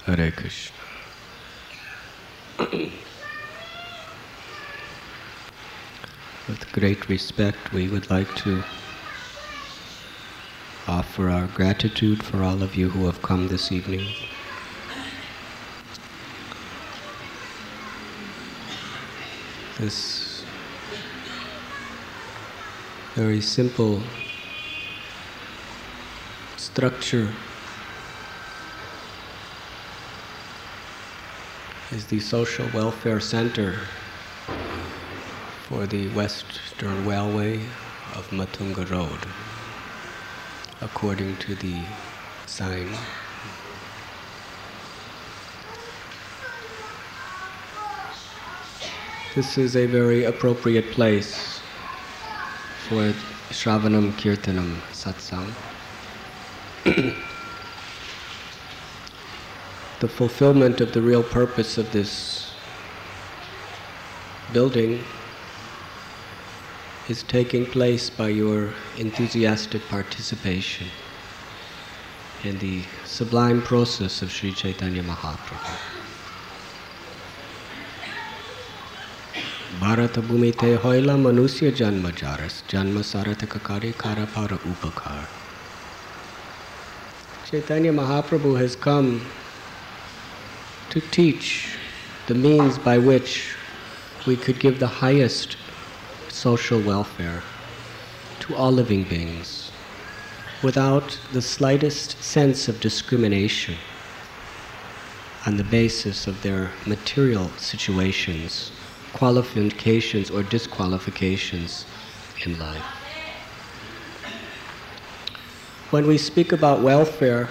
Hare Krishna. With great respect, we would like to offer our gratitude for all of you who have come this evening. This very simple structure is the Social Welfare Center for the Western Railway of Matunga Road, according to the sign. This is a very appropriate place for Shravanam Kirtanam Satsang. The fulfillment of the real purpose of this building is taking place by your enthusiastic participation in the sublime process of Sri Chaitanya Mahaprabhu. Bharata bhumite hoila manusya janma jaras, janma sarataka kare kara para upakar. Chaitanya Mahaprabhu has come to teach the means by which we could give the highest social welfare to all living beings without the slightest sense of discrimination on the basis of their material situations, qualifications or disqualifications in life. When we speak about welfare,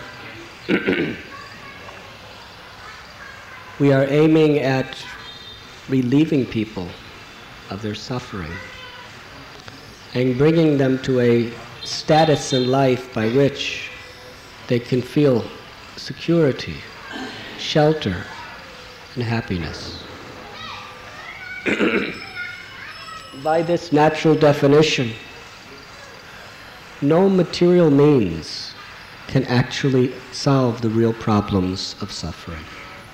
we are aiming at relieving people of their suffering and bringing them to a status in life by which they can feel security, shelter, and happiness. By this natural definition, no material means can actually solve the real problems of suffering.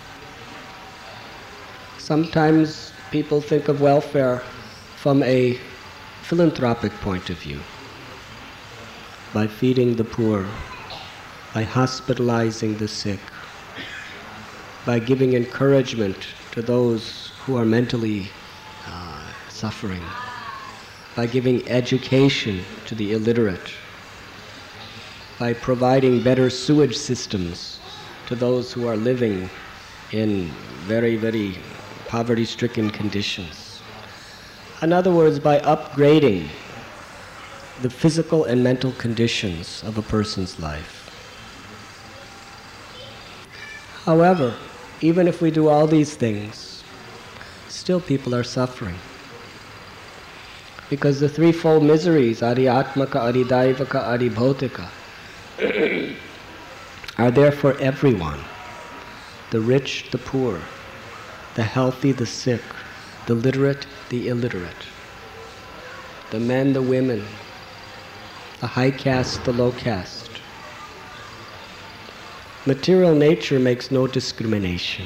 Sometimes people think of welfare from a philanthropic point of view, by feeding the poor, by hospitalizing the sick, by giving encouragement to those who are mentally suffering, by giving education to the illiterate, by providing better sewage systems to those who are living in very, very poverty-stricken conditions. In other words, by upgrading the physical and mental conditions of a person's life. However, even if we do all these things, still people are suffering. Because the threefold miseries, Adhyatmaka, Adhidaivaka, Adhibhautika, are there for everyone. The rich, the poor, the healthy, the sick, the literate, the illiterate, the men, the women, the high caste, the low caste. Material nature makes no discrimination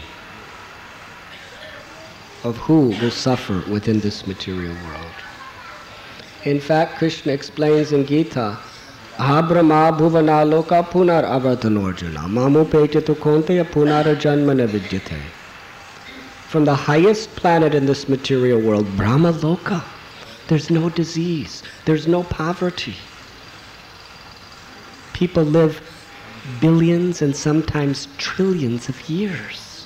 of who will suffer within this material world. In fact, Krishna explains in Gita, Ahabrahma bhuvana loka punar avartanorjuna mamupetitu konteya punara janmana vidyate. From the highest planet in this material world, Brahma Loka, there's no disease, there's no poverty. People live billions and sometimes trillions of years.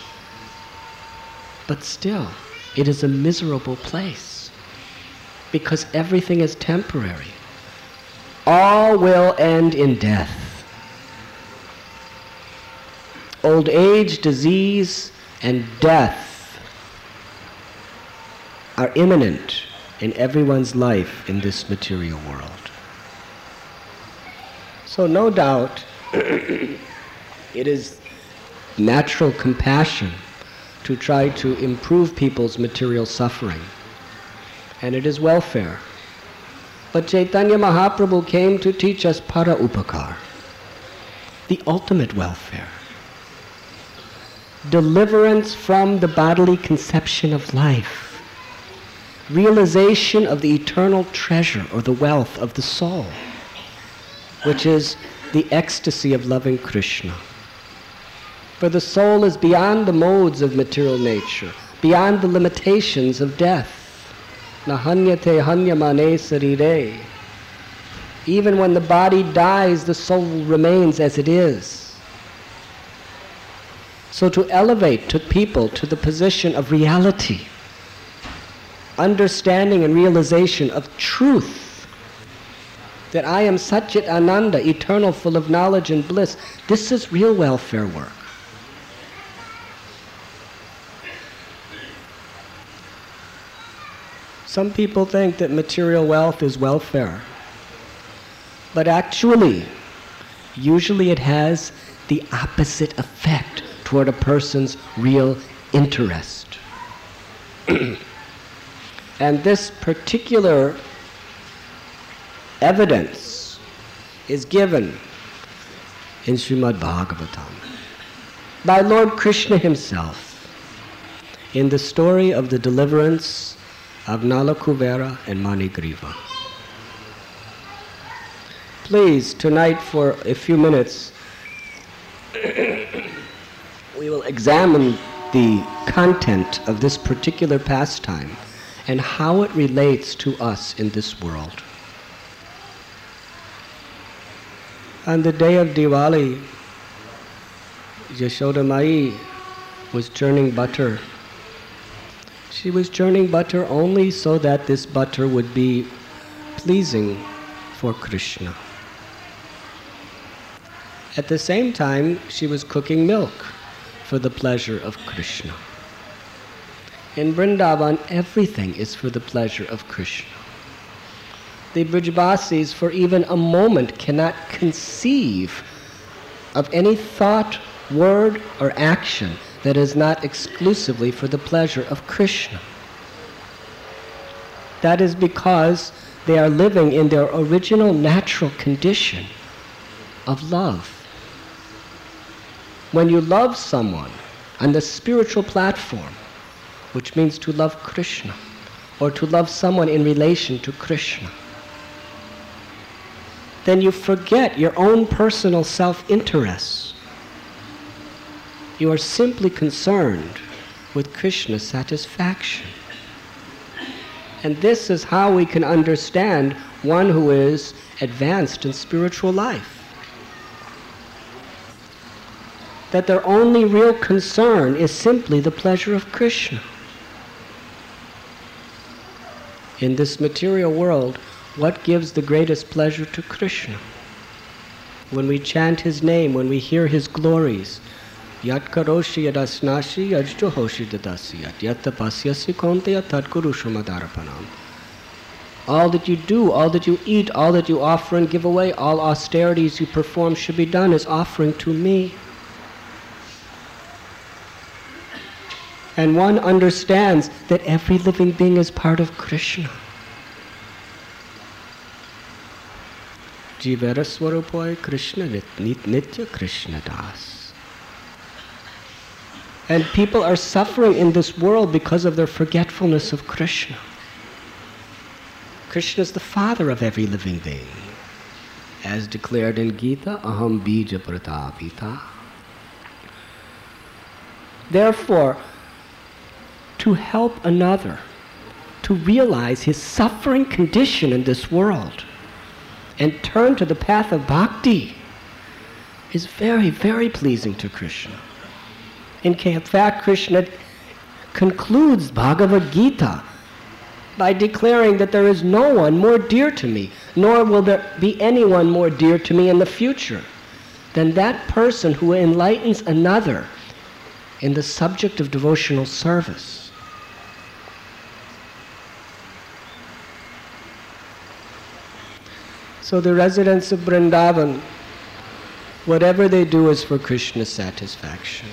But still, it is a miserable place because everything is temporary. All will end in death. Old age, disease, and death are imminent in everyone's life in this material world. So no doubt it is natural compassion to try to improve people's material suffering, and it is welfare. But Chaitanya Mahaprabhu came to teach us para upakar, the ultimate welfare. deliverance from the bodily conception of life, realization of the eternal treasure or the wealth of the soul, which is the ecstasy of loving Krishna. For the soul is beyond the modes of material nature, beyond the limitations of death. Nahanyate hanyamane sarire. Even when the body dies, the soul remains as it is. So to elevate people to the position of reality, understanding and realization of truth, that I am Satchit Ananda, eternal, full of knowledge and bliss, this is real welfare work. Some people think that material wealth is welfare. But actually, usually it has the opposite effect toward a person's real interest. And this particular evidence is given in Srimad Bhagavatam by Lord Krishna himself in the story of the deliverance of Nala Kuvera and Manigriva. Please, tonight for a few minutes, we will examine the content of this particular pastime and how it relates to us in this world. On the day of Diwali, Yashoda Mai was churning butter. She was churning butter only so that this butter would be pleasing for Krishna. At the same time, she was cooking milk for the pleasure of Krishna. In Vrindavan, everything is for the pleasure of Krishna. The Brajbasis, for even a moment, cannot conceive of any thought, word, or action that is not exclusively for the pleasure of Krishna. That is because they are living in their original natural condition of love. When you love someone on the spiritual platform, which means to love Krishna, or to love someone in relation to Krishna, then you forget your own personal self-interest. You are simply concerned with Krishna's satisfaction. And this is how we can understand one who is advanced in spiritual life. That their only real concern is simply the pleasure of Krishna. In this material world, what gives the greatest pleasure to Krishna? When we chant his name, when we hear his glories, Yat karoshi yadasnashi yajjohoshi dadasiyat yat tapasyasi konteya tadkurusha madarapanam. All that you do, all that you eat, all that you offer and give away, all austerities you perform should be done as offering to me. And one understands that every living being is part of Krishna. Jivera Swarupoy Krishna Nitya Krishna Das. And people are suffering in this world because of their forgetfulness of Krishna. Krishna is the father of every living being. As declared in Gita, Aham Bija Pratapita. Therefore, to help another to realize his suffering condition in this world and turn to the path of bhakti is very, very pleasing to Krishna. In fact, Krishna concludes Bhagavad Gita by declaring that there is no one more dear to me, nor will there be anyone more dear to me in the future than that person who enlightens another in the subject of devotional service. So the residents of Vrindavan, whatever they do is for Krishna's satisfaction.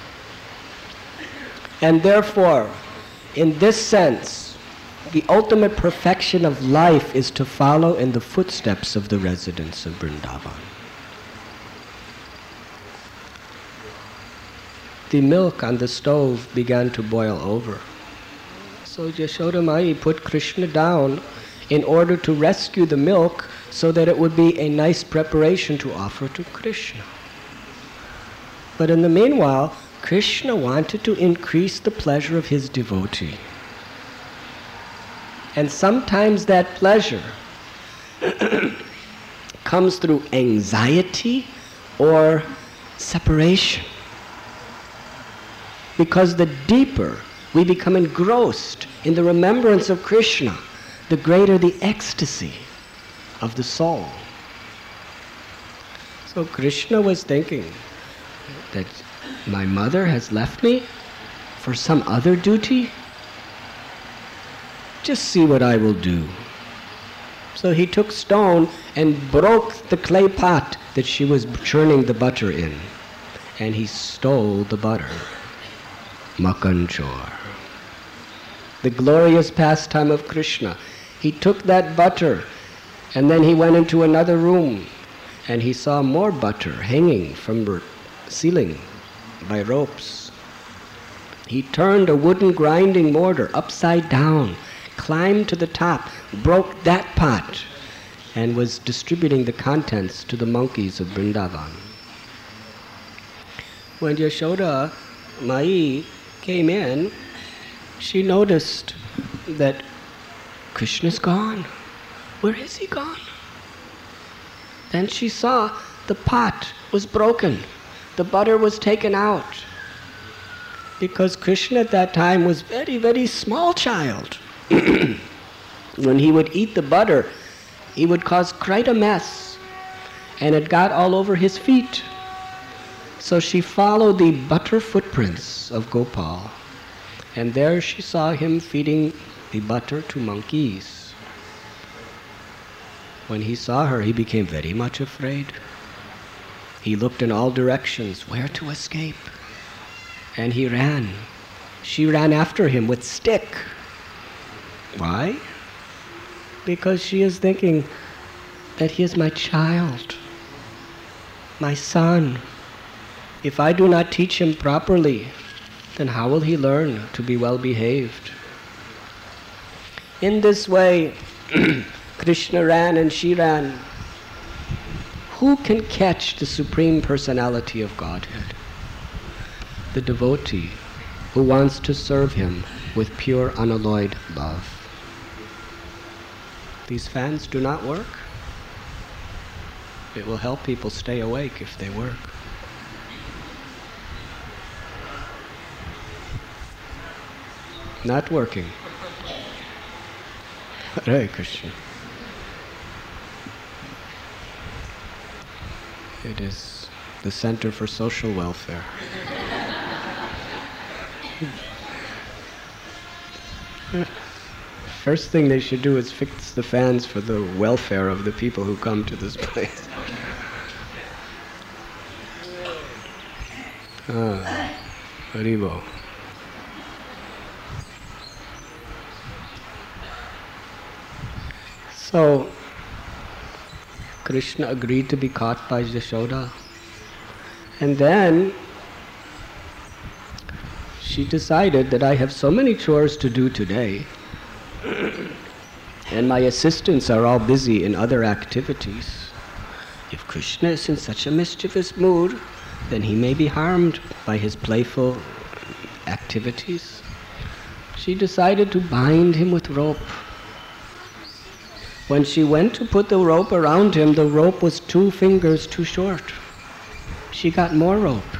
And therefore, in this sense, the ultimate perfection of life is to follow in the footsteps of the residents of Vrindavan. the milk on the stove began to boil over. So Yashoda Mai put Krishna down in order to rescue the milk so that it would be a nice preparation to offer to Krishna. But in the meanwhile, Krishna wanted to increase the pleasure of his devotee. And sometimes that pleasure comes through anxiety or separation. Because the deeper we become engrossed in the remembrance of Krishna, the greater the ecstasy of the soul. So Krishna was thinking that my mother has left me for some other duty. Just see what I will do. So he took stone and broke the clay pot that she was churning the butter in, and he stole the butter. Makhan Chor. The glorious pastime of Krishna. He took that butter and then he went into another room and he saw more butter hanging from the ceiling by ropes. He turned a wooden grinding mortar upside down, climbed to the top, broke that pot, and was distributing the contents to the monkeys of Vrindavan. When Yashoda Mai came in, she noticed that Krishna's gone. Where is he gone? Then she saw the pot was broken. The butter was taken out. Because Krishna at that time was very, very small child. When he would eat the butter, he would cause quite a mess. And it got all over his feet. So she followed the butter footprints of Gopal. And there she saw him feeding the butter to monkeys. When he saw her, he became very much afraid. He looked in all directions, where to escape. And he ran. She ran after him with stick. Why? Because she is thinking that he is my child, my son. If I do not teach him properly, then how will he learn to be well behaved? In this way, Krishna ran and she ran. Who can catch the Supreme Personality of Godhead? The devotee who wants to serve him with pure unalloyed love. These fans do not work. It will help people stay awake if they work. Not working. Hare Krishna. It is the Center for Social Welfare. First thing they should do is fix the fans for the welfare of the people who come to this place. Haribo. So, Krishna agreed to be caught by Yashoda. And then she decided that I have so many chores to do today, and my assistants are all busy in other activities. If Krishna is in such a mischievous mood, then he may be harmed by his playful activities. She decided to bind him with rope. When she went to put the rope around him, the rope was 2 fingers too short. She got more rope,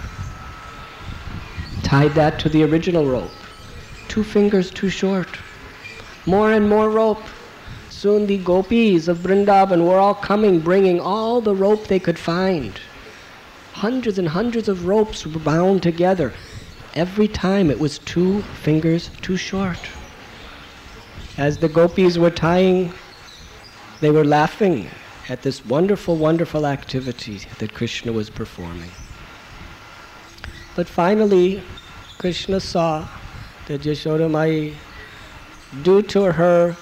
tied that to the original rope. 2 fingers too short. More and more rope. Soon the gopis of Vrindavan were all coming, bringing all the rope they could find. Hundreds and hundreds of ropes were bound together. Every time it was 2 fingers too short. As the gopis were tying, they were laughing at this wonderful, wonderful activity that Krishna was performing. But finally, Krishna saw that Yashoda Mai, due to her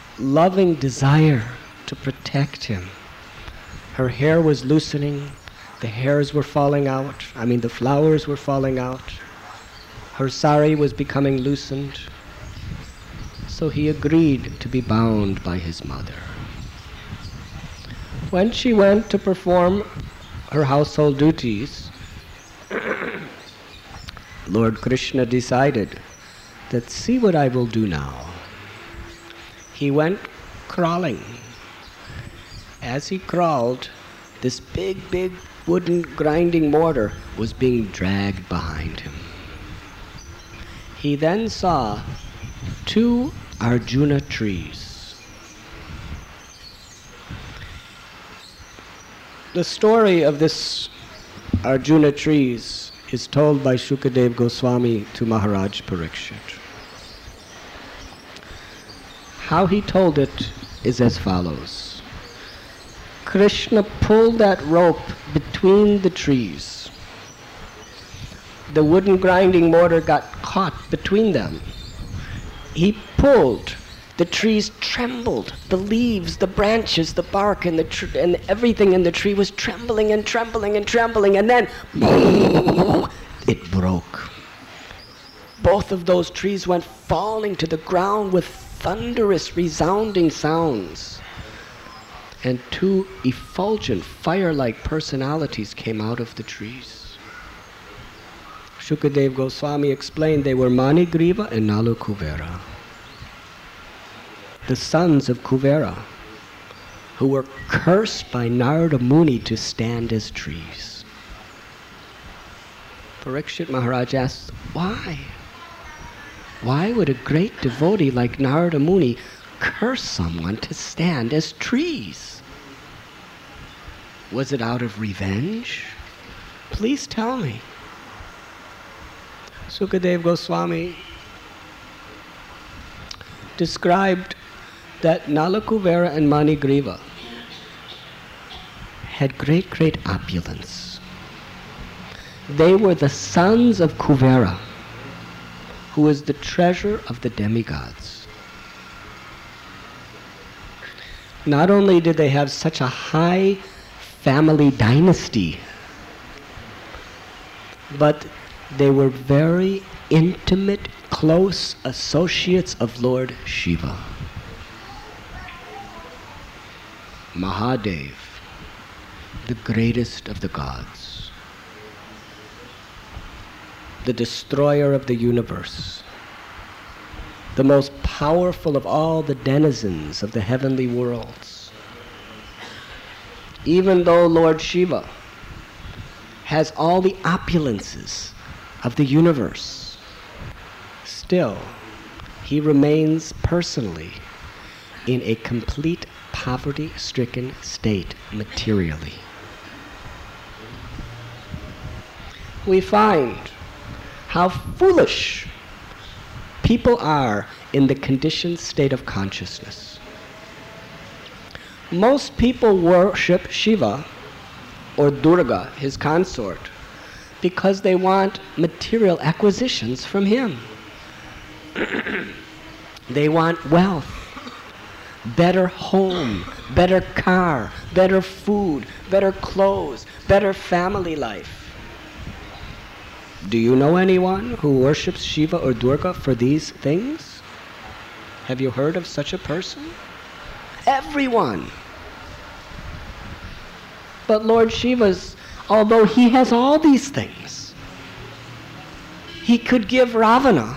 loving desire to protect him, her hair was loosening, The hairs were falling out. The flowers were falling out. Her sari was becoming loosened. So he agreed to be bound by his mother. When she went to perform her household duties, Lord Krishna decided that, see what I will do now. He went crawling. As he crawled, this big wooden grinding mortar was being dragged behind him. He then saw 2 Arjuna trees. The story of this Arjuna trees is told by Shukadeva Goswami to Maharaj Parikshit. How he told it is as follows. Krishna pulled that rope between the trees. The wooden grinding mortar got caught between them. He pulled. The trees trembled. The leaves, the branches, the bark, and everything in the tree was trembling and trembling and trembling. And then, boom, it broke. Both of those trees went falling to the ground with thunderous, resounding sounds. And 2 effulgent, fire-like personalities came out of the trees. Shukadeva Goswami explained they were Manigriva and Nalu Kuvera, the sons of Kuvera, who were cursed by Narada Muni to stand as trees. Parikshit Maharaj asked, why? Why would a great devotee like Narada Muni curse someone to stand as trees? Was it out of revenge? Please tell me. Sukadeva Goswami described that Nalakuvera and Manigriva had great opulence. They were the sons of Kuvera, who was the treasure of the demigods. Not only did they have such a high family dynasty, but they were very intimate, close associates of Lord Shiva. Mahadev, the greatest of the gods, the destroyer of the universe, the most powerful of all the denizens of the heavenly worlds. Even though Lord Shiva has all the opulences of the universe, still he remains personally in a complete poverty-stricken state materially. We find how foolish people are in the conditioned state of consciousness. Most people worship Shiva or Durga, his consort, because they want material acquisitions from him. They want wealth, better home, better car, better food, better clothes, better family life. Do you know anyone who worships Shiva or Durga for these things? Have you heard of such a person? Everyone. But Lord Shiva's, although he has all these things, he could give Ravana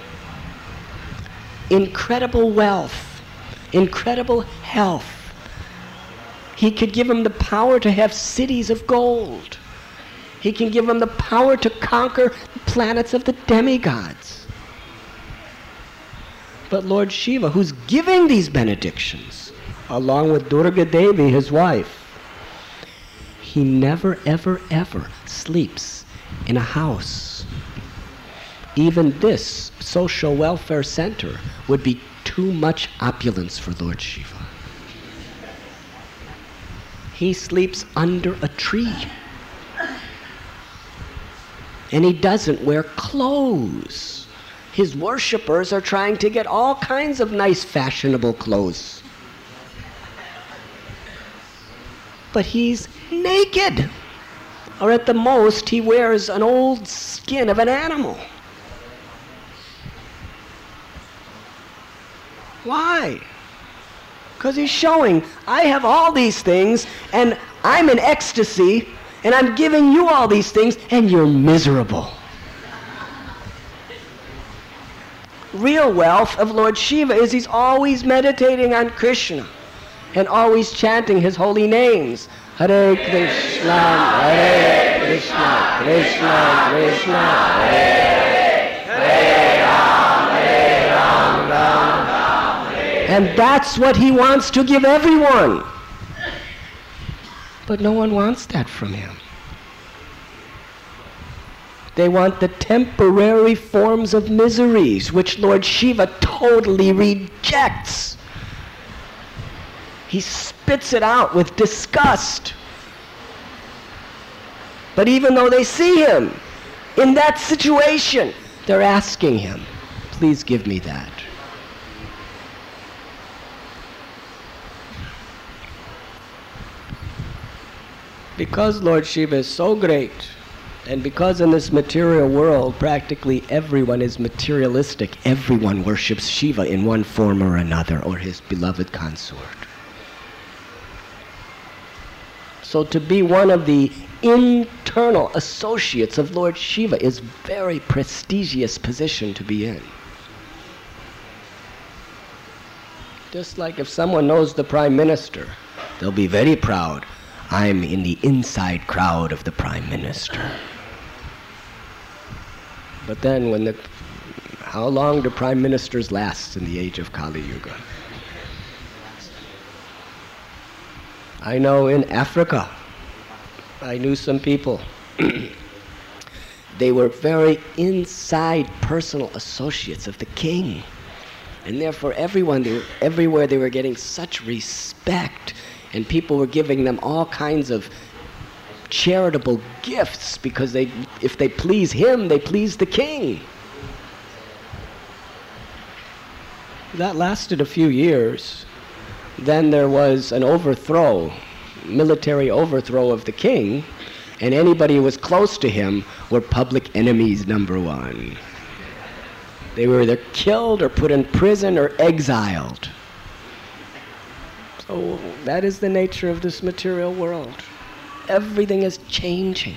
incredible wealth, incredible health. He could give him the power to have cities of gold. He can give him the power to conquer the planets of the demigods. But Lord Shiva, who's giving these benedictions, along with Durga Devi, his wife, he never, ever, ever sleeps in a house. Even this social welfare center would be too much opulence for Lord Shiva. He sleeps under a tree. And he doesn't wear clothes. His worshippers are trying to get all kinds of nice, fashionable clothes. But he's naked. Or at the most, he wears an old skin of an animal. Why? Because he's showing, I have all these things, and I'm in ecstasy, and I'm giving you all these things, and you're miserable. Real wealth of Lord Shiva is he's always meditating on Krishna and always chanting his holy names. Hare Krishna, Hare Krishna, Krishna Krishna, Hare Hare, Hare Ram, Ram Hare. And that's what he wants to give everyone. But no one wants that from him. They want the temporary forms of miseries, which Lord Shiva totally rejects. He spits it out with disgust. But even though they see him in that situation, they're asking him, please give me that. Because Lord Shiva is so great, and because in this material world practically everyone is materialistic, everyone worships Shiva in one form or another, or his beloved consort. So to be one of the internal associates of Lord Shiva is a very prestigious position to be in. Just like if someone knows the Prime Minister, they'll be very proud. I'm in the inside crowd of the Prime Minister. But then how long do Prime Ministers last in the age of Kali Yuga? I know in Africa, I knew some people. They were very inside personal associates of the king. And therefore everywhere they were getting such respect, and people were giving them all kinds of charitable gifts because if they please him, they please the king. That lasted a few years. Then there was an overthrow, military overthrow of the king, and anybody who was close to him were public enemies number one. They were either killed or put in prison or exiled. So that is the nature of this material world. Everything is changing.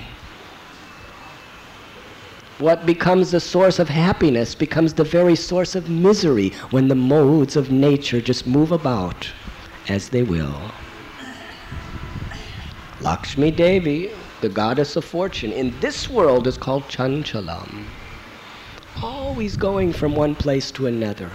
What becomes the source of happiness becomes the very source of misery when the modes of nature just move about as they will. Lakshmi Devi, the goddess of fortune, in this world is called Chanchalam. Always going from one place to another.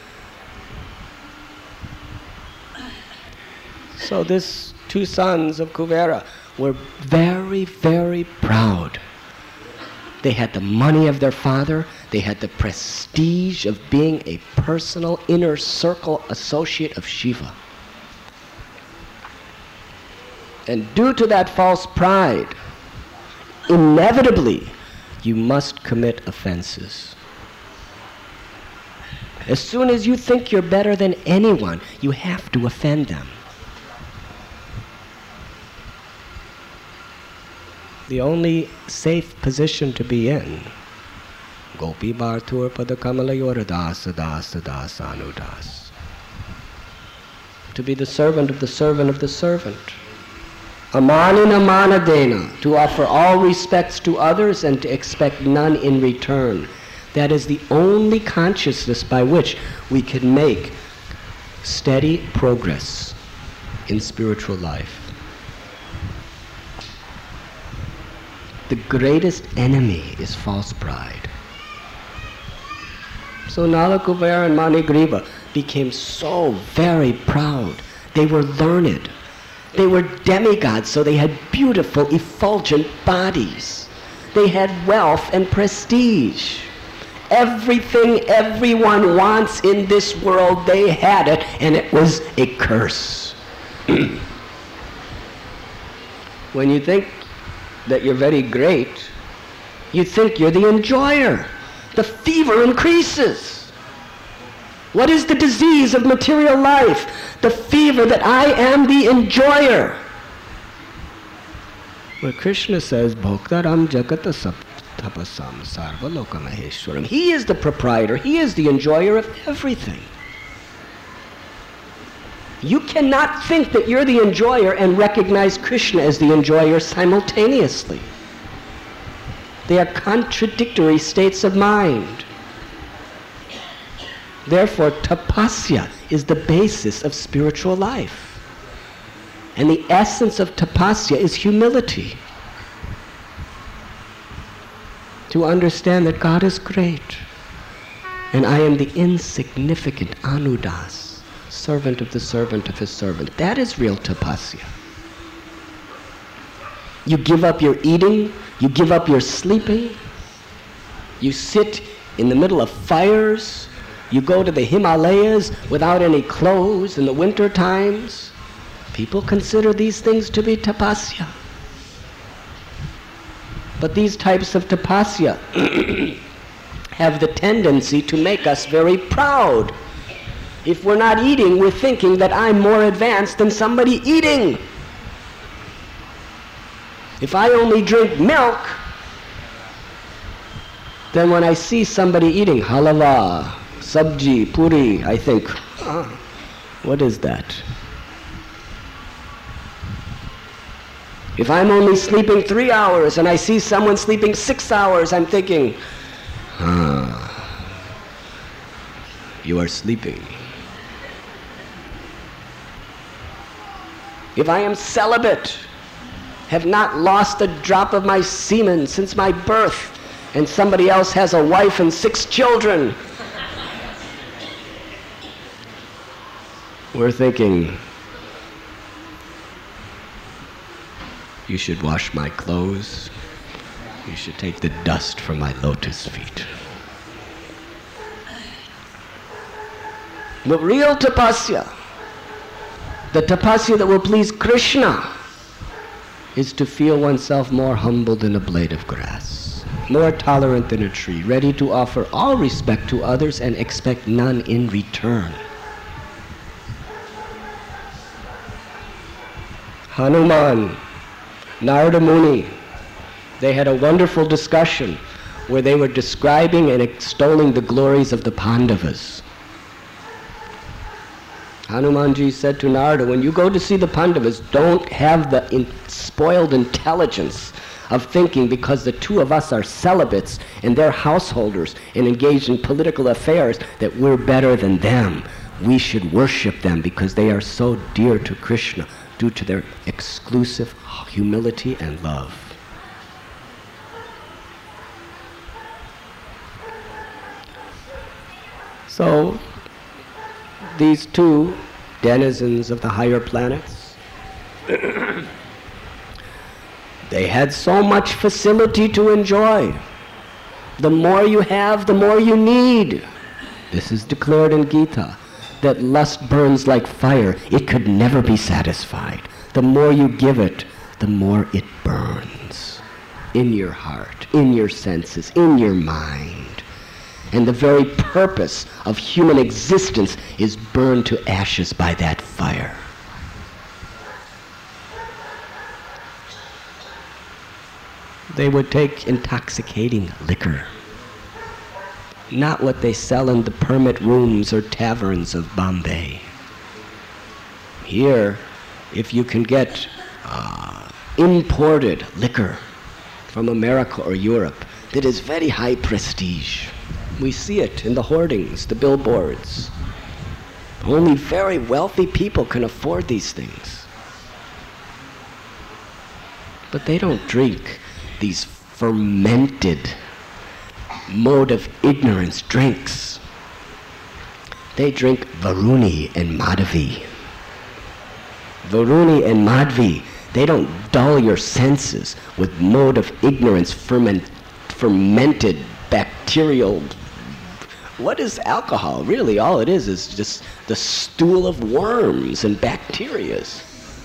So these two sons of Kuvera were very, very proud. They had the money of their father. They had the prestige of being a personal inner circle associate of Shiva. And due to that false pride, inevitably, you must commit offenses. As soon as you think you're better than anyone, you have to offend them. The only safe position to be in, Gopi Bhartur Padakamala Yoradas Dasa Das Anudas. To be the servant of the servant of the servant. Amanina Manadena, to offer all respects to others and to expect none in return. That is the only consciousness by which we can make steady progress in spiritual life. The greatest enemy is false pride. So Nala Kuvera and Manigriva became so very proud. They were learned. They were demigods, so they had beautiful, effulgent bodies. They had wealth and prestige. Everything everyone wants in this world, they had it, and it was a curse. When you think that you're very great, you think you're the enjoyer. The fever increases. What is the disease of material life? The fever that I am the enjoyer. Where Krishna says, Bhoktaram Jagata Tapasam Sarva Loka Maheshwaram. He is the proprietor. He is the enjoyer of everything. You cannot think that you're the enjoyer and recognize Krishna as the enjoyer simultaneously. They are contradictory states of mind. Therefore, tapasya is the basis of spiritual life. And the essence of tapasya is humility. To understand that God is great, and I am the insignificant anudas, servant of his servant. That is real tapasya. You give up your eating, you give up your sleeping, you sit in the middle of fires, you go to the Himalayas without any clothes in the winter times. People consider these things to be tapasya. But these types of tapasya have the tendency to make us very proud. If we're not eating, we're thinking that I'm more advanced than somebody eating. If I only drink milk, then when I see somebody eating halava, sabji, puri, I think, what is that? If I'm only sleeping 3 hours and I see someone sleeping 6 hours, I'm thinking, you are sleeping. If I am celibate, have not lost a drop of my semen since my birth, and somebody else has a wife and 6 children, we're thinking, you should wash my clothes. You should take the dust from my lotus feet. But real tapasya, the tapasya that will please Krishna, is to feel oneself more humble than a blade of grass, more tolerant than a tree, ready to offer all respect to others and expect none in return. Hanuman, Narada Muni, they had a wonderful discussion where they were describing and extolling the glories of the Pandavas. Hanumanji said to Narada, when you go to see the Pandavas, don't have the spoiled intelligence of thinking because the two of us are celibates and they're householders and engaged in political affairs that we're better than them. We should worship them because they are so dear to Krishna due to their exclusive humility and love. So, these two denizens of the higher planets, they had so much facility to enjoy. The more you have, the more you need. This is declared in Gita, that lust burns like fire. It could never be satisfied. The more you give it, the more it burns in your heart, in your senses, in your mind. And the very purpose of human existence is burned to ashes by that fire. They would take intoxicating liquor, not what they sell in the permit rooms or taverns of Bombay. Here, if you can get imported liquor from America or Europe that is very high prestige, we see it in the hoardings, the billboards. Only very wealthy people can afford these things. But they don't drink these fermented, mode of ignorance drinks. They drink Varuni and Madhavi. Varuni and Madhavi, they don't dull your senses with mode of ignorance, fermented bacterial. What is alcohol? Really, all it is just the stool of worms and bacterias.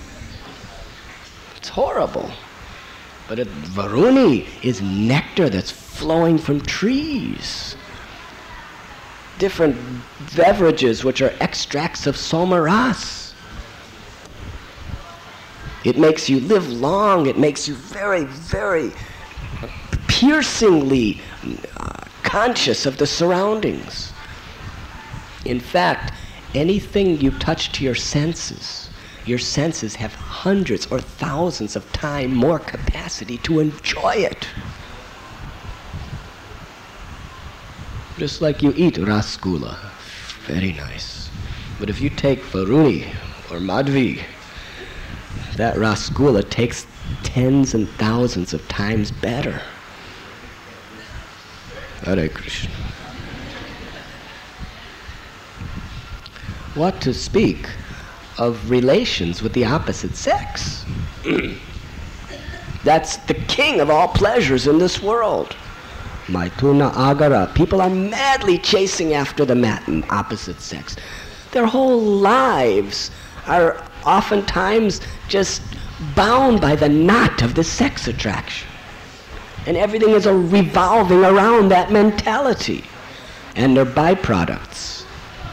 It's horrible. But Varuni is nectar that's flowing from trees. Different beverages which are extracts of somaras. It makes you live long. It makes you very, very piercingly conscious of the surroundings. In fact, anything you touch to your senses have hundreds or thousands of times more capacity to enjoy it. Just like you eat rasgulla, very nice. But if you take Varuni or Madhvi, that rasgulla takes tens and thousands of times better. Hare Krishna. What to speak of relations with the opposite sex? That's the king of all pleasures in this world. Maituna Agara. People are madly chasing after the opposite sex. Their whole lives are oftentimes just bound by the knot of the sex attraction. And everything is revolving around that mentality and their byproducts.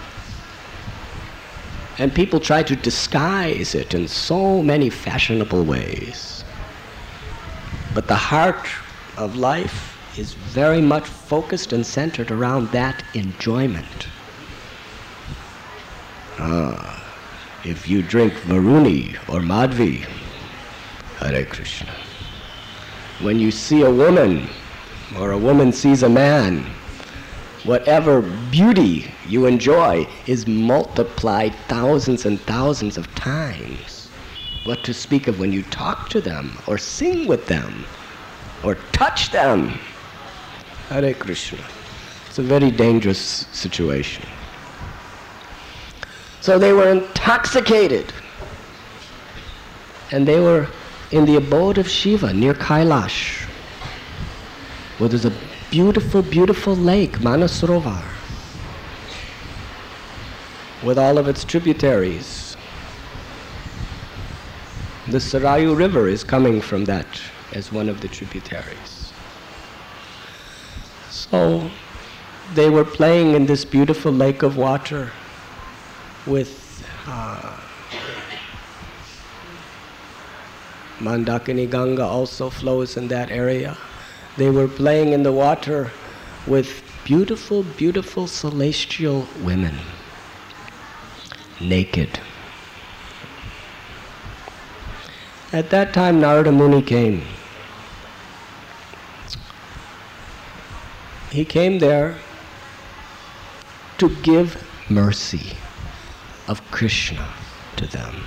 And people try to disguise it in so many fashionable ways. But the heart of life is very much focused and centered around that enjoyment. If you drink Varuni or Madhvi, Hare Krishna. When you see a woman or a woman sees a man, whatever beauty you enjoy is multiplied thousands and thousands of times. What to speak of when you talk to them or sing with them or touch them. Hare Krishna. It's a very dangerous situation. So they were intoxicated. And they were in the abode of Shiva near Kailash, where there's a beautiful, beautiful lake, Manasarovar, with all of its tributaries. The Sarayu River is coming from that as one of the tributaries. So they were playing in this beautiful lake of water with Mandakini Ganga also flows in that area. They were playing in the water with beautiful, beautiful celestial women, naked. At that time, Narada Muni came. He came there to give mercy of Krishna to them.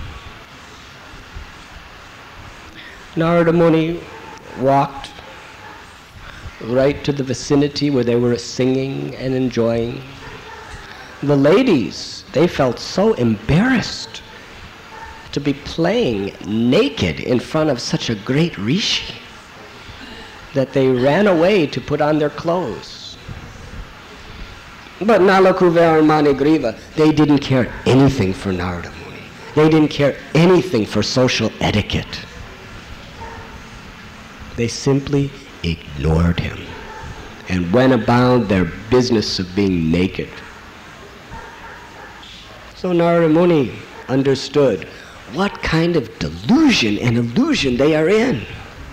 Narada Muni walked right to the vicinity where they were singing and enjoying. The ladies, they felt so embarrassed to be playing naked in front of such a great rishi that they ran away to put on their clothes. But Nalakuva and Manigriva, they didn't care anything for Narada Muni. They didn't care anything for social etiquette. They simply ignored him and went about their business of being naked. So Narada Muni understood what kind of delusion and illusion they are in.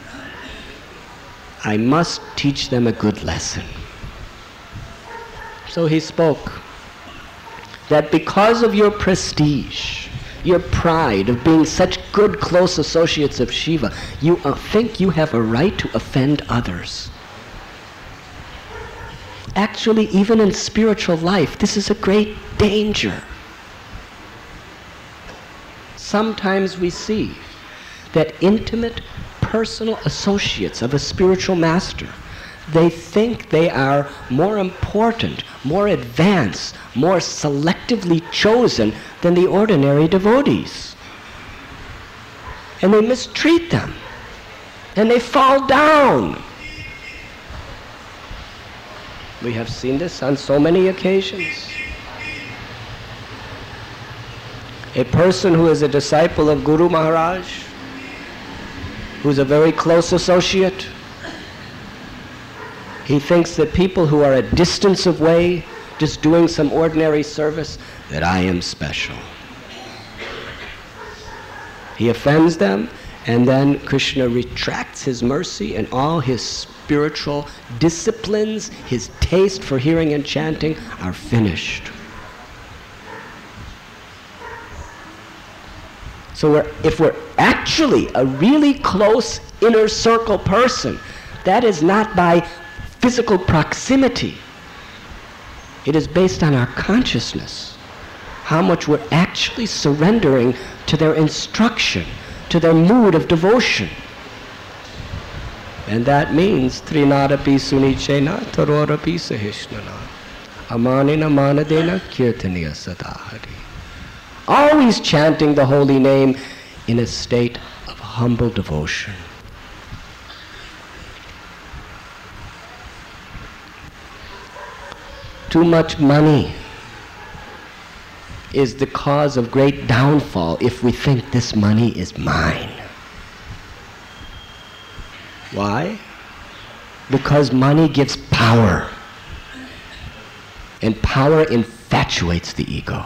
I must teach them a good lesson. So he spoke that because of your prestige, your pride of being such good, close associates of Shiva, you think you have a right to offend others. Actually, even in spiritual life, this is a great danger. Sometimes we see that intimate, personal associates of a spiritual master, they think they are more important, more advanced, more selectively chosen than the ordinary devotees. And they mistreat them. And they fall down. We have seen this on so many occasions. A person who is a disciple of Guru Maharaj, who's a very close associate, he thinks that people who are a distance away, just doing some ordinary service, that I am special. He offends them, And then Krishna retracts his mercy, and all his spiritual disciplines, his taste for hearing and chanting are finished. So if we're actually a really close inner circle person, that is not by physical proximity. It is based on our consciousness, how much we're actually surrendering to their instruction, to their mood of devotion. And that means Trinadapi Sunichena Tarorapi Sahishnana Amanina Manadena Kirtaniya Sadahari. Always chanting the holy name in a state of humble devotion. Too much money is the cause of great downfall if we think this money is mine. Why? Because money gives power, and power infatuates the ego.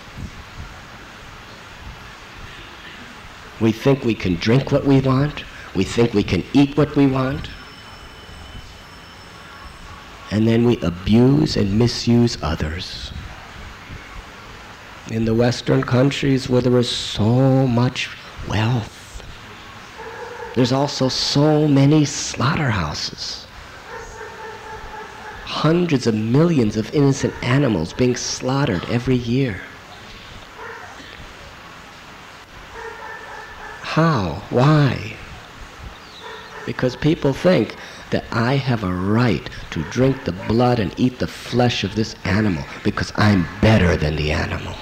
We think we can drink what we want, we think we can eat what we want, and then we abuse and misuse others. In the Western countries where there is so much wealth, there's also so many slaughterhouses. Hundreds of millions of innocent animals being slaughtered every year. How? Why? Because people think that I have a right to drink the blood and eat the flesh of this animal because I'm better than the animal.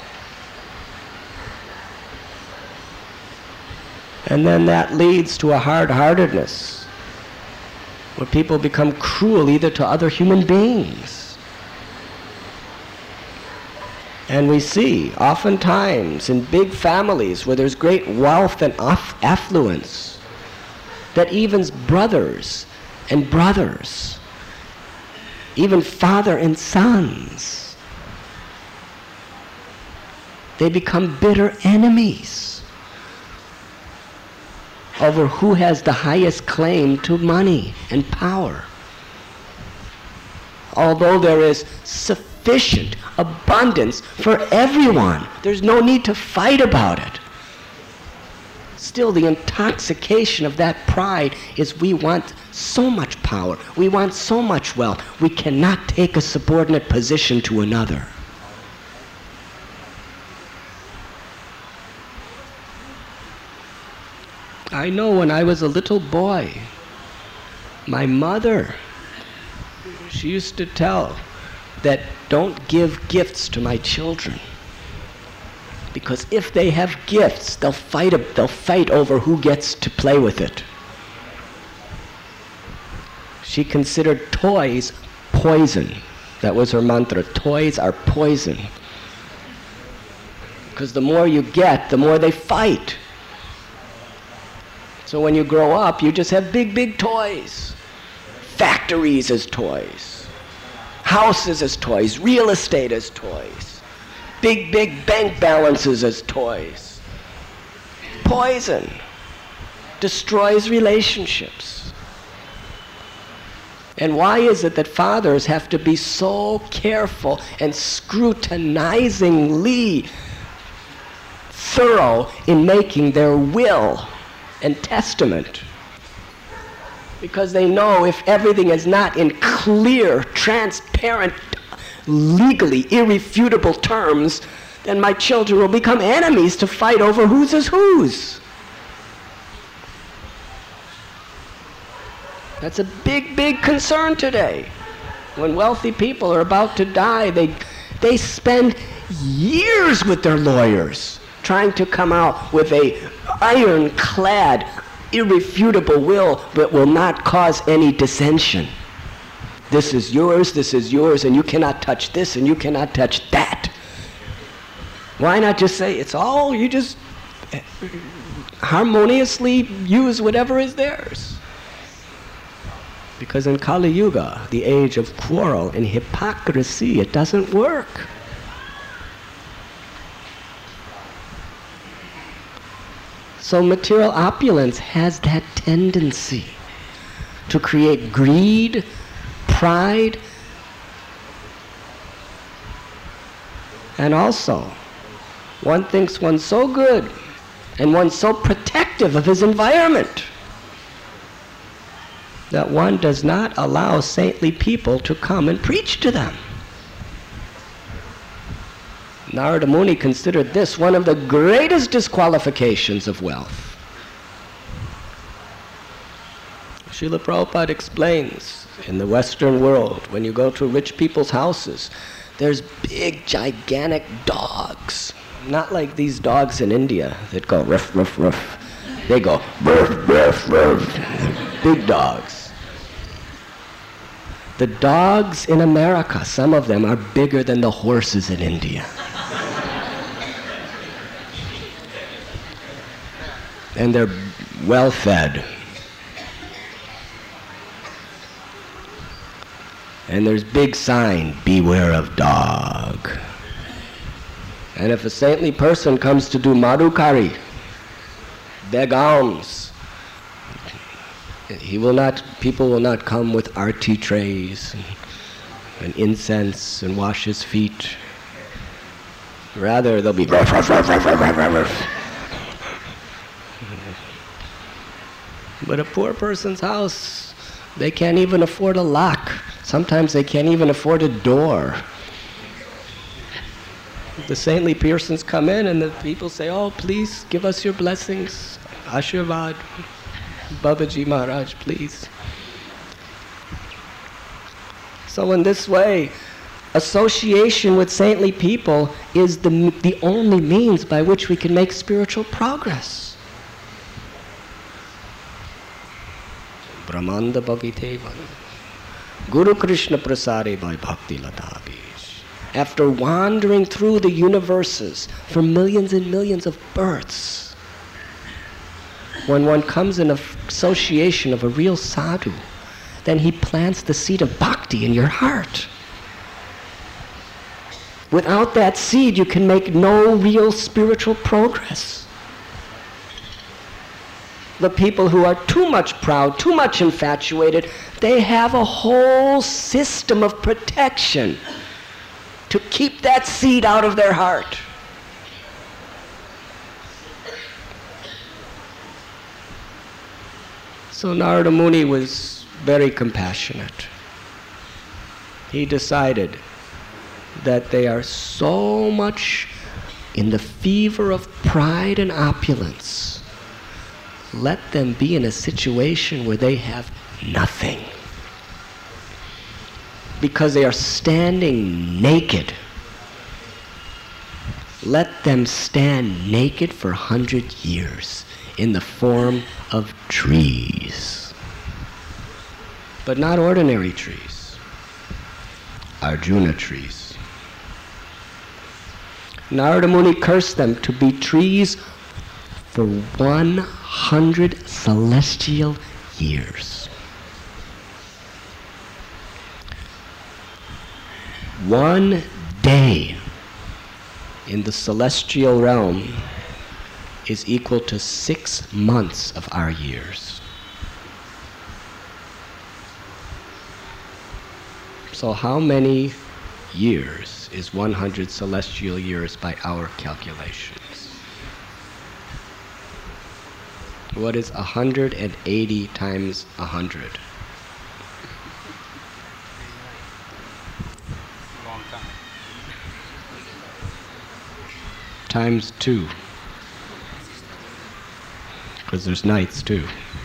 And then that leads to a hard-heartedness, where people become cruel either to other human beings. And we see, oftentimes, in big families where there's great wealth and affluence, that even brothers and brothers, even father and sons, they become bitter enemies over who has the highest claim to money and power. Although there is sufficient abundance for everyone, there's no need to fight about it. Still, the intoxication of that pride is we want so much power, we want so much wealth, we cannot take a subordinate position to another. I know when I was a little boy, my mother, she used to tell that don't give gifts to my children, because if they have gifts, they'll fight over who gets to play with it. She considered toys poison. That was her mantra. Toys are poison. Because the more you get, the more they fight. So when you grow up, you just have big, big toys. Factories as toys. Houses as toys. Real estate as toys. Big, big bank balances as toys. Poison. Destroys relationships. And why is it that fathers have to be so careful and scrutinizingly thorough in making their will and testament? Because they know if everything is not in clear, transparent, legally irrefutable terms, then my children will become enemies to fight over whose is whose. That's a big, big concern today. When wealthy people are about to die, they spend years with their lawyers trying to come out with a ironclad, irrefutable will that will not cause any dissension. This is yours, and you cannot touch this, and you cannot touch that. Why not just say, it's all, you just harmoniously use whatever is theirs? Because in Kali Yuga, the age of quarrel and hypocrisy, it doesn't work. So material opulence has that tendency to create greed, pride, and also one thinks one's so good and one's so protective of his environment that one does not allow saintly people to come and preach to them. Narada Muni considered this one of the greatest disqualifications of wealth. Srila Prabhupada explains, in the Western world, when you go to rich people's houses, there's big, gigantic dogs. Not like these dogs in India that go ruff, ruff, ruff. They go ruff, ruff, ruff. Big dogs. The dogs in America, some of them are bigger than the horses in India. And they're well fed. And there's big sign, beware of dog. And if a saintly person comes to do madhukari, beg alms, people will not come with arti trays and incense and wash his feet. Rather, they'll be ruff, ruff, ruff, ruff, ruff, ruff, ruff. But a poor person's house, they can't even afford a lock. Sometimes they can't even afford a door. The saintly persons come in and the people say, oh, please give us your blessings. Ashirvad, Babaji Maharaj, please. So in this way, association with saintly people is the only means by which we can make spiritual progress. Brahmanda Bhavitevan. Guru Krishna Prasare by Bhakti Latabish. After wandering through the universes for millions and millions of births, when one comes in association of a real sadhu, then he plants the seed of bhakti in your heart. Without that seed, you can make no real spiritual progress. The people who are too much proud, too much infatuated, they have a whole system of protection to keep that seed out of their heart. So Narada Muni was very compassionate. He decided that they are so much in the fever of pride and opulence. Let them be in a situation where they have nothing. Because they are standing naked. Let them stand naked for 100 years in the form of trees. But not ordinary trees. Arjuna trees. Narada Muni cursed them to be trees for 100 celestial years. One day in the celestial realm is equal to 6 months of our years. So how many years is 100 celestial years by our calculations? What is 180 times 100? Long time. Times 2. Because there's nights too.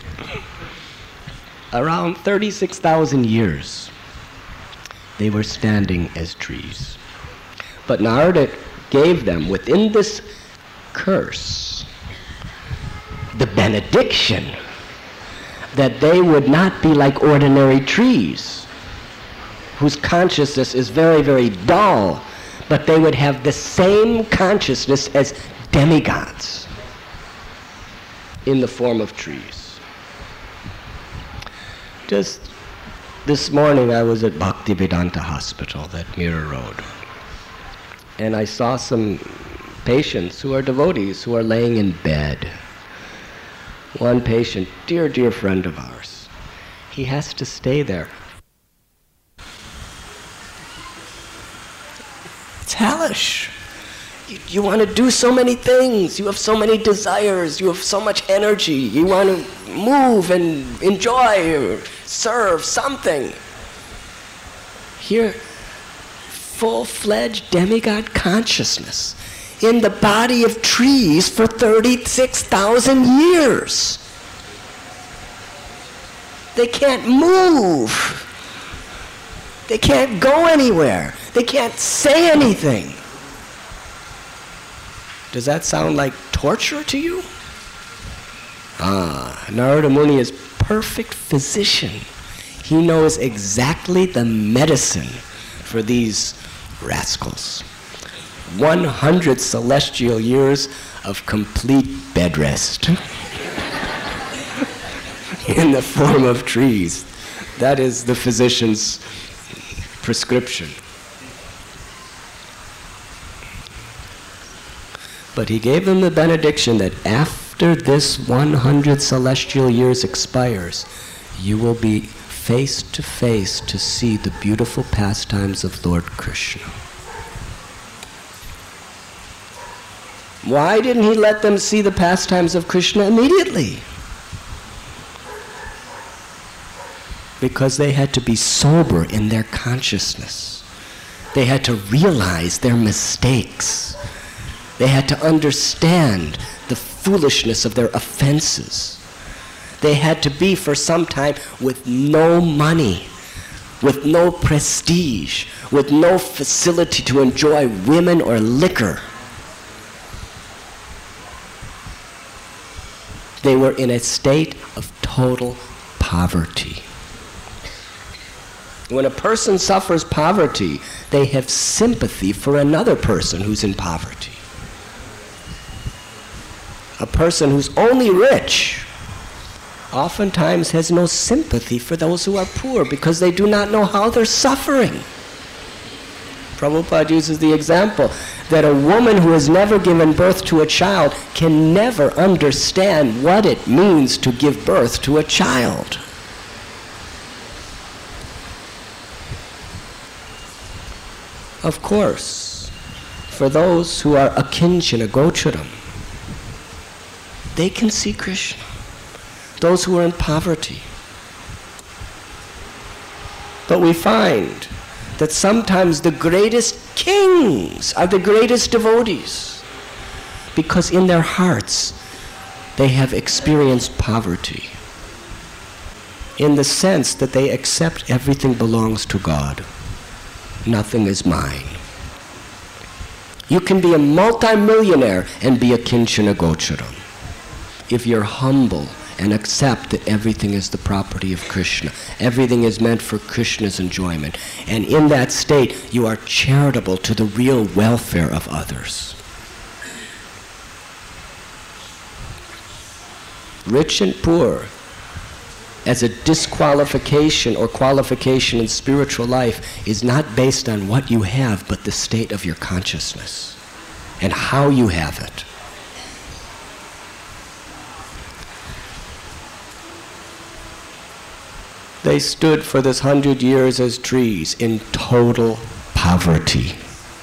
Around 36,000 years they were standing as trees. But Narada gave them, within this curse, the benediction that they would not be like ordinary trees, whose consciousness is very, very dull, but they would have the same consciousness as demigods in the form of trees. Just this morning I was at Bhaktivedanta Hospital, that Mira Road, and I saw some patients who are devotees who are laying in bed. One patient, dear friend of ours, he has to stay there. It's hellish. You want to do so many things. You have so many desires. You have so much energy. You want to move and enjoy or serve something. Here, full-fledged demigod consciousness in the body of trees for 36,000 years. They can't move. They can't go anywhere. They can't say anything. Does that sound like torture to you? Narada Muni is perfect physician. He knows exactly the medicine for these rascals. 100 celestial years of complete bed rest in the form of trees. That is the physician's prescription. But he gave them the benediction that after this 100 celestial years expires, you will be face to face to see the beautiful pastimes of Lord Krishna. Why didn't he let them see the pastimes of Krishna immediately? Because they had to be sober in their consciousness. They had to realize their mistakes. They had to understand the foolishness of their offenses. They had to be for some time with no money, with no prestige, with no facility to enjoy women or liquor. They were in a state of total poverty. When a person suffers poverty, they have sympathy for another person who's in poverty. A person who's only rich oftentimes has no sympathy for those who are poor because they do not know how they're suffering. Prabhupada uses the example that a woman who has never given birth to a child can never understand what it means to give birth to a child. Of course, for those who are akinchana gocharam, they can see Krishna. Those who are in poverty. But we find that sometimes the greatest kings are the greatest devotees because in their hearts they have experienced poverty in the sense that they accept everything belongs to God. Nothing is mine. You can be a multi-millionaire and be a kinchana gocharam if you're humble and accept that everything is the property of Krishna. Everything is meant for Krishna's enjoyment. And in that state, you are charitable to the real welfare of others. Rich and poor, as a disqualification or qualification in spiritual life, is not based on what you have, but the state of your consciousness and how you have it. They stood for this 100 years as trees in total poverty.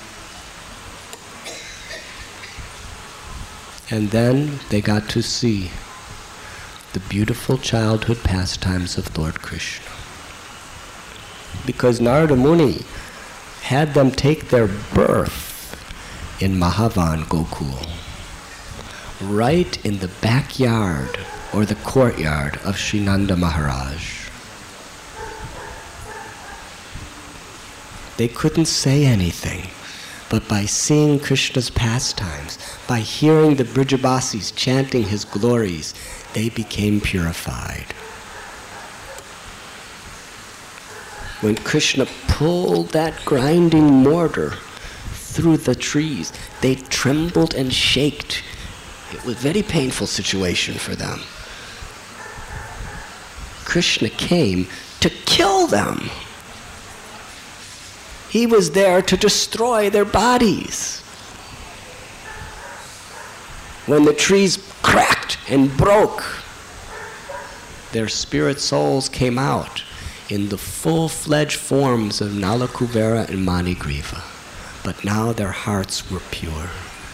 And then they got to see the beautiful childhood pastimes of Lord Krishna. Because Narada Muni had them take their birth in Mahavan Gokul, right in the backyard or the courtyard of Sri Nanda Maharaj. They couldn't say anything, but by seeing Krishna's pastimes, by hearing the Brijabasis chanting his glories, they became purified. When Krishna pulled that grinding mortar through the trees, they trembled and shaked. It was a very painful situation for them. Krishna came to kill them. He was there to destroy their bodies. When the trees cracked and broke their spirit souls came out in the full-fledged forms of Nala Kuvera and Manigriva. But now their hearts were pure.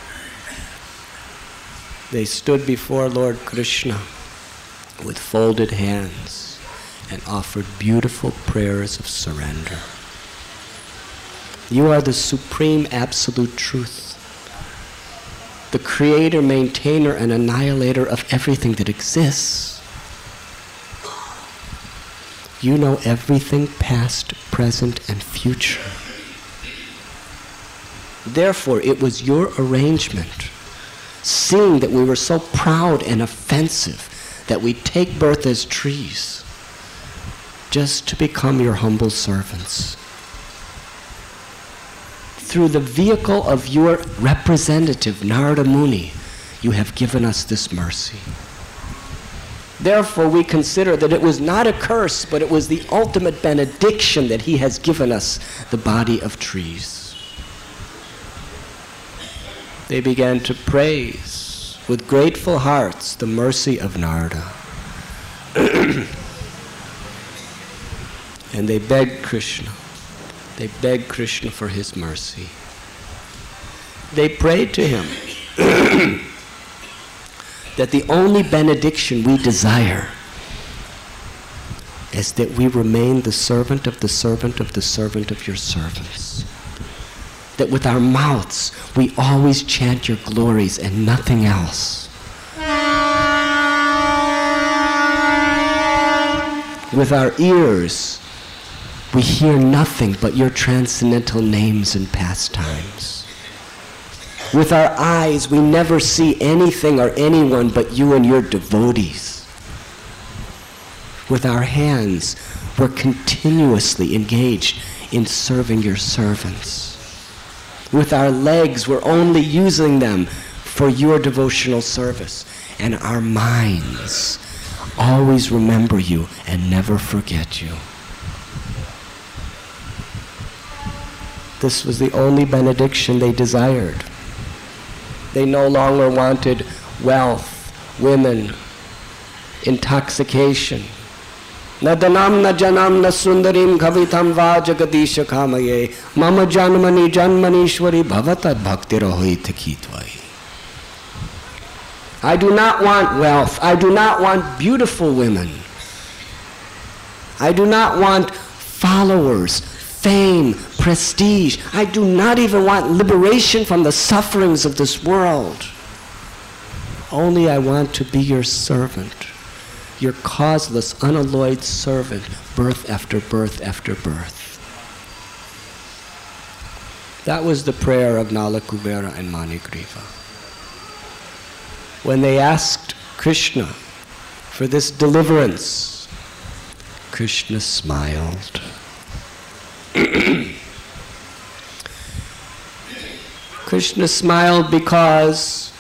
They stood before Lord Krishna with folded hands and offered beautiful prayers of surrender. You are the supreme absolute truth, the creator, maintainer, and annihilator of everything that exists. You know everything past, present, and future. Therefore, it was your arrangement, seeing that we were so proud and offensive that we take birth as trees, just to become your humble servants. Through the vehicle of your representative, Narada Muni, you have given us this mercy. Therefore, we consider that it was not a curse, but it was the ultimate benediction that he has given us the body of trees. They began to praise with grateful hearts the mercy of Narada. And they begged Krishna. They begged Krishna for his mercy. They prayed to him that the only benediction we desire is that we remain the servant of the servant of the servant of your servants. That with our mouths we always chant your glories and nothing else. With our ears we hear nothing but your transcendental names and pastimes. With our eyes, we never see anything or anyone but you and your devotees. With our hands, we're continuously engaged in serving your servants. With our legs, we're only using them for your devotional service. And our minds always remember you and never forget you. This was the only benediction they desired. They no longer wanted wealth, women, intoxication. Na danam na janam na sundarim kavitam va jagadisha kamaye mama janmani janmanishwari bhavatad bhaktirahoita kitvai. I do not want wealth. I do not want beautiful women. I do not want followers, fame, prestige. I do not even want liberation from the sufferings of this world. Only I want to be your servant, your causeless, unalloyed servant, birth after birth after birth. That was the prayer of Nala Kuvera and Manigriva. When they asked Krishna for this deliverance, Krishna smiled. Krishna smiled because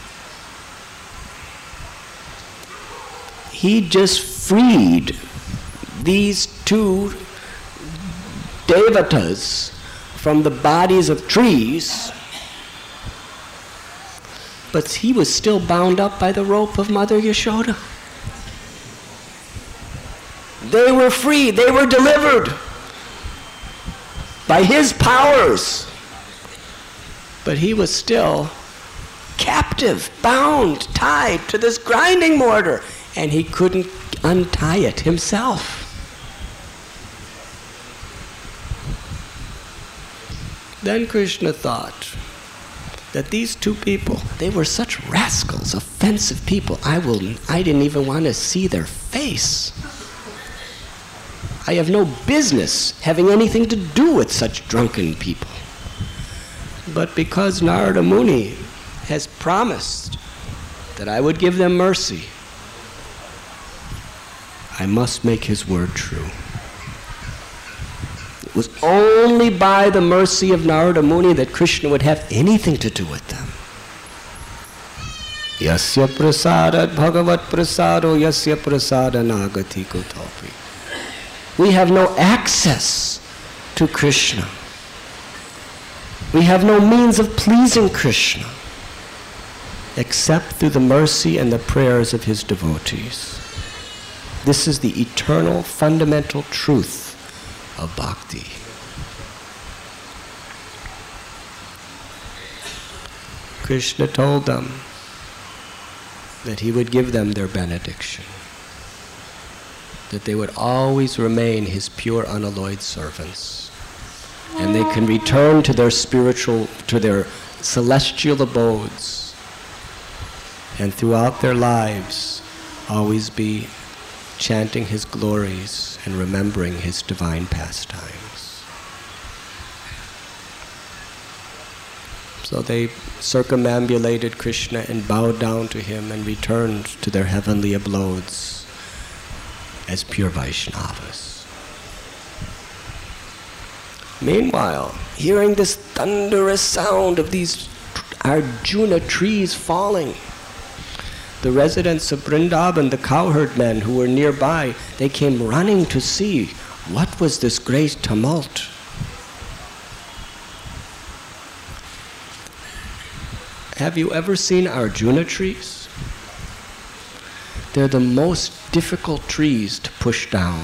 he just freed these two devatas from the bodies of trees, but he was still bound up by the rope of Mother Yashoda. They were free, they were delivered by his powers. But he was still captive, bound, tied to this grinding mortar, and he couldn't untie it himself. Then Krishna thought that these two people, they were such rascals, offensive people, I didn't even want to see their face. I have no business having anything to do with such drunken people. But because Narada Muni has promised that I would give them mercy, I must make his word true. It was only by the mercy of Narada Muni that Krishna would have anything to do with them. Yasya prasadat bhagavat prasado yasya prasada nagati kotopi. We have no access to Krishna. We have no means of pleasing Krishna except through the mercy and the prayers of his devotees. This is the eternal, fundamental truth of bhakti. Krishna told them that he would give them their benediction, that they would always remain his pure, unalloyed servants, and they can return to their celestial abodes, and throughout their lives always be chanting his glories and remembering his divine pastimes. So they circumambulated Krishna and bowed down to him and returned to their heavenly abodes as pure Vaishnavas. Meanwhile, hearing this thunderous sound of these Arjuna trees falling, the residents of Vrindavan, the cowherd men who were nearby, they came running to see what was this great tumult. Have you ever seen Arjuna trees? They're the most difficult trees to push down.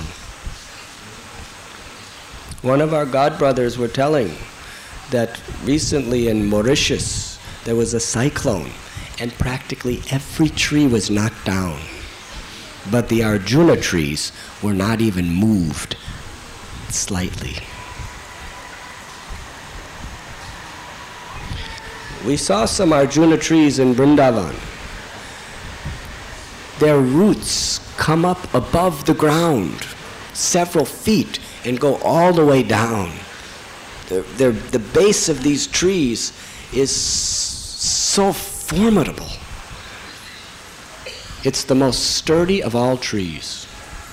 One of our godbrothers were telling that recently in Mauritius there was a cyclone and practically every tree was knocked down. But the Arjuna trees were not even moved slightly. We saw some Arjuna trees in Vrindavan. Their roots come up above the ground several feet and go all the way down. The base of these trees is so formidable. It's the most sturdy of all trees.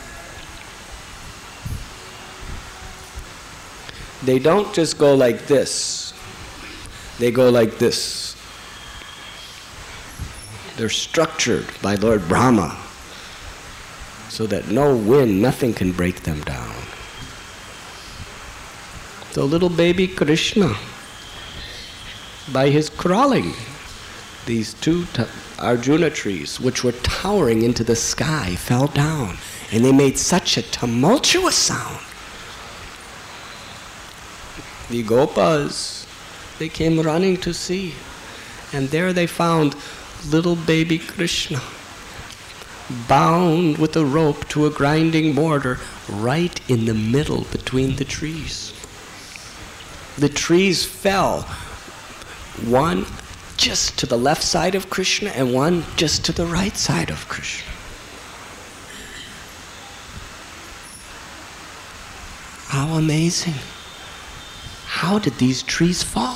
They don't just go like this. They go like this. They're structured by Lord Brahma so that no wind, nothing can break them down. So little baby Krishna, by his crawling, these two Arjuna trees, which were towering into the sky, fell down, and they made such a tumultuous sound. The Gopas, they came running to see, and there they found little baby Krishna, bound with a rope to a grinding mortar right in the middle between the trees. The trees fell, one just to the left side of Krishna and one just to the right side of Krishna. How amazing. How did these trees fall?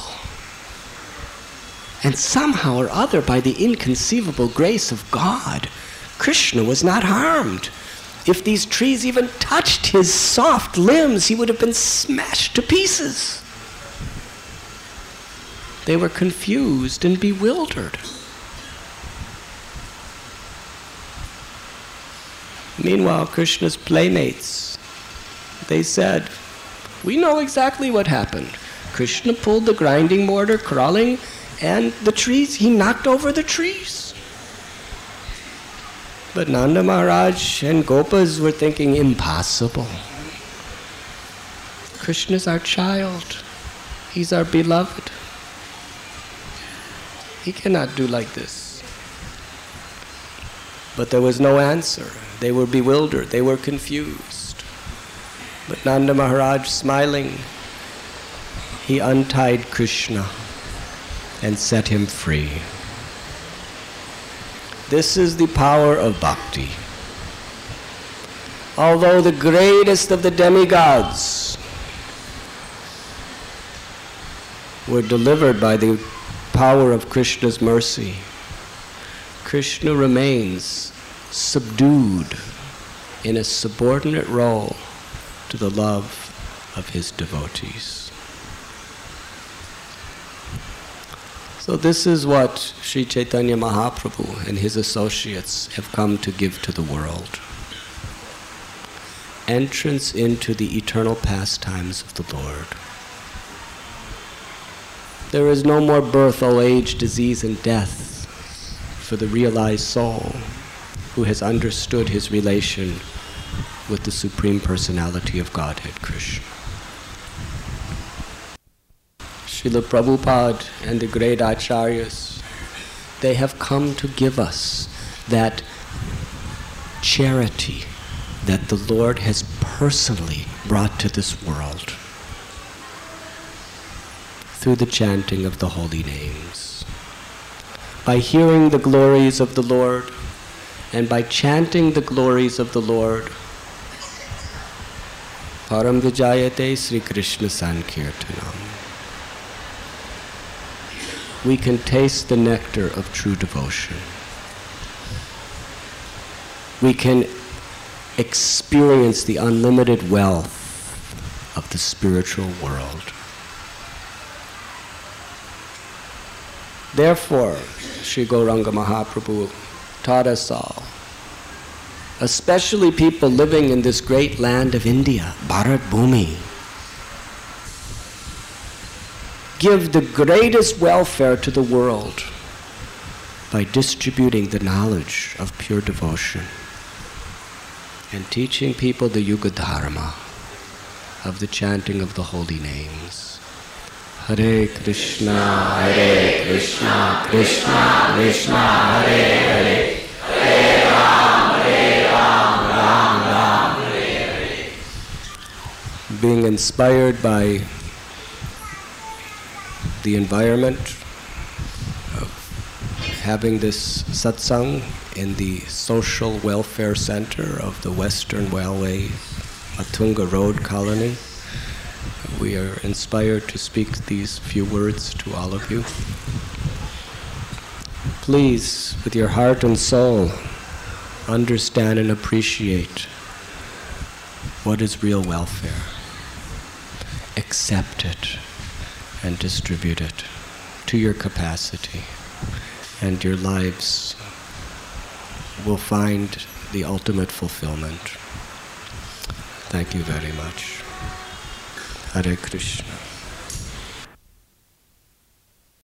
And somehow or other, by the inconceivable grace of God, Krishna was not harmed. If these trees even touched his soft limbs, he would have been smashed to pieces. They were confused and bewildered. Meanwhile, Krishna's playmates, they said, we know exactly what happened. Krishna pulled the grinding mortar, crawling, and the trees, he knocked over the trees. But Nanda Maharaj and Gopas were thinking, impossible. Krishna's our child. He's our beloved. He cannot do like this. But there was no answer. They were bewildered. They were confused. But Nanda Maharaj, smiling, he untied Krishna and set him free. This is the power of bhakti. Although the greatest of the demigods were delivered by the power of Krishna's mercy, Krishna remains subdued in a subordinate role to the love of his devotees. So this is what Sri Chaitanya Mahaprabhu and his associates have come to give to the world. Entrance into the eternal pastimes of the Lord. There is no more birth, old age, disease, and death for the realized soul who has understood his relation with the Supreme Personality of Godhead, Krishna. Srila Prabhupada and the great Acharyas, they have come to give us that charity that the Lord has personally brought to this world through the chanting of the holy names. By hearing the glories of the Lord and by chanting the glories of the Lord, Param Vijayate Sri Krishna Sankirtanam, we can taste the nectar of true devotion. We can experience the unlimited wealth of the spiritual world. Therefore, Sri Gauranga Mahaprabhu taught us all, especially people living in this great land of India, Bharat Bhumi, give the greatest welfare to the world by distributing the knowledge of pure devotion and teaching people the Yuga Dharma of the chanting of the holy names. Hare Krishna, Krishna Krishna, Hare Hare, Hare Ram, Ram Ram, Hare Hare. Being inspired by the environment of having this satsang in the Social Welfare Center of the Western Railway Matunga Road Colony, we are inspired to speak these few words to all of you. Please, with your heart and soul, understand and appreciate what is real welfare. Accept it and distribute it to your capacity, and your lives will find the ultimate fulfillment. Thank you very much. Hare Krishna.